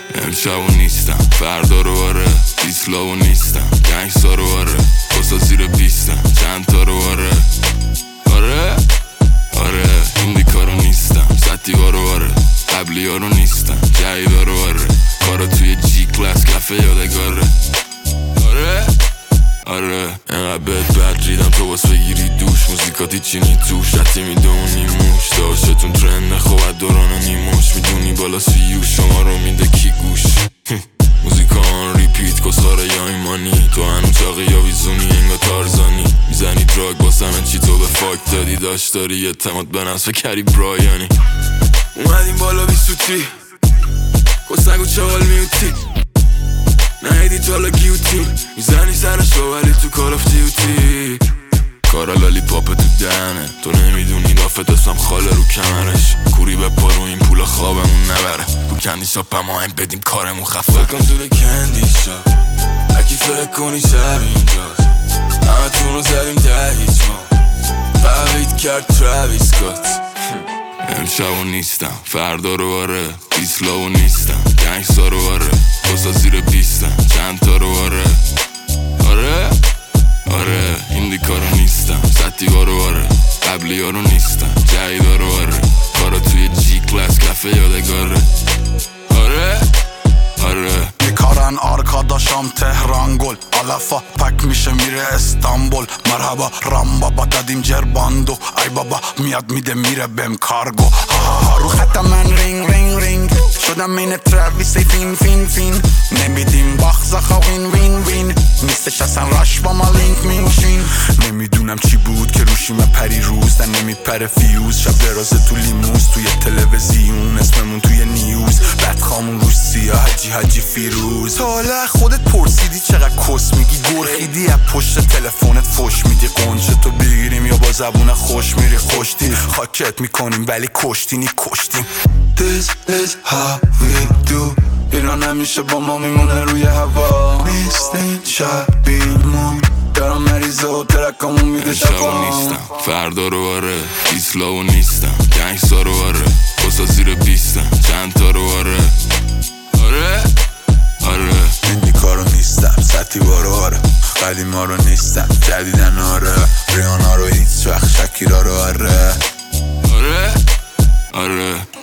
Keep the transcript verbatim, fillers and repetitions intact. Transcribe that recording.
امشبو نیستم فردا رو آره، دیسلاو نیستم گنگستا رو آره، بسا زیر بیستم چند تا رو آره آره آره ایندیکا رو نیستم ستیوا رو آره، قبلی ها رو نیستم جایدا رو آره، کارا توی جی کلاس کفه یادگاره آره آره اینقدر بهت بد ریدم تو باس بگیری دوش، موزیکاتی چینی توش حتی میدونی موش داشتون ترنده خوبت دوران نیموش، میدونی بالا سیو شما رو میده کی گوش موزیکا آن ریپیت کسخاره یا ایمانی، تو هنو چاقی یا ویزونی انگا تارزانی، میزنی دراگ باسمه چی تو به فاک دادی، داشت داری اعتماد به نفس کری برایانی، اومدیم بالا بی سوتی کسنگو چوال میوتی نهیدی تالا گیوتین، میزنی سرش رو ولی تو کال آف دیوتی، کارا لالی پاپ تو دهنه، تو نمیدونی دافت اسمم خاله رو کمرش، کوری به پا رو این پول خوابمون نبره، تو کندی شاپ اما هم بدیم کارمون خفه Welcome to the candy shop اکی فکر کنی شب اینجاست، همه تون رو زدیم ده هیچ ما فقید کرد تراویس کات امشبو نیستم فردا رو آره، دیسلاو نیستم گنگستا رو آره، بسا زیر بیستم چند تا رو آره آره آره ایندیکا رو نیستم ستیوا رو آره، قبلی ها رو نیستم جایدا رو آره، کارا توی جی کلاس کفه یادگاره آره آره میکارن آرکاداشام تهران گل علفا پک میشه میره استانبول، مرحبا رام بابا دادیم جرباندو، ای بابا میاد میده میره بهم کارگو، رو خط من رینگ رینگ رینگ شدم این تراویس فین فین فین، نمیدیم باخزاخا وین وین وین، نیستش اصلا راش با ما لینک میشین، نمیدونم چی بود که روشیم پری روز در نمیپره فیوز، شب درازه تو لیموز توی تلویزیون اسممون توی نیوز، بدخامون روش سیاه حجی حجی فیروز، حالا خودت پرسیدی چقدر کس میگی گرخیدی از پشت تلفنت فش میدی، قنچه تو بگیریم یا با زبون خوش میری خوشتی، خاکت میکنیم ولی کشتینی کشتیم. This is how we do ایران همیشه با ما میمونه روی هوا، نیستین شبیمون دارم مریضه و ترکامون میده شفا، نیستم فردا رو آره، دیسلاو نیستم گنگستا رو آره، بسا زیر بیستم چند تا رو آره آره آره ایندیکا رو نیستم ستیوا رو آره، قدیما رو نیستم جدیدن آره، ریانا رو هیچ وقت شکیرا رو آره آره آره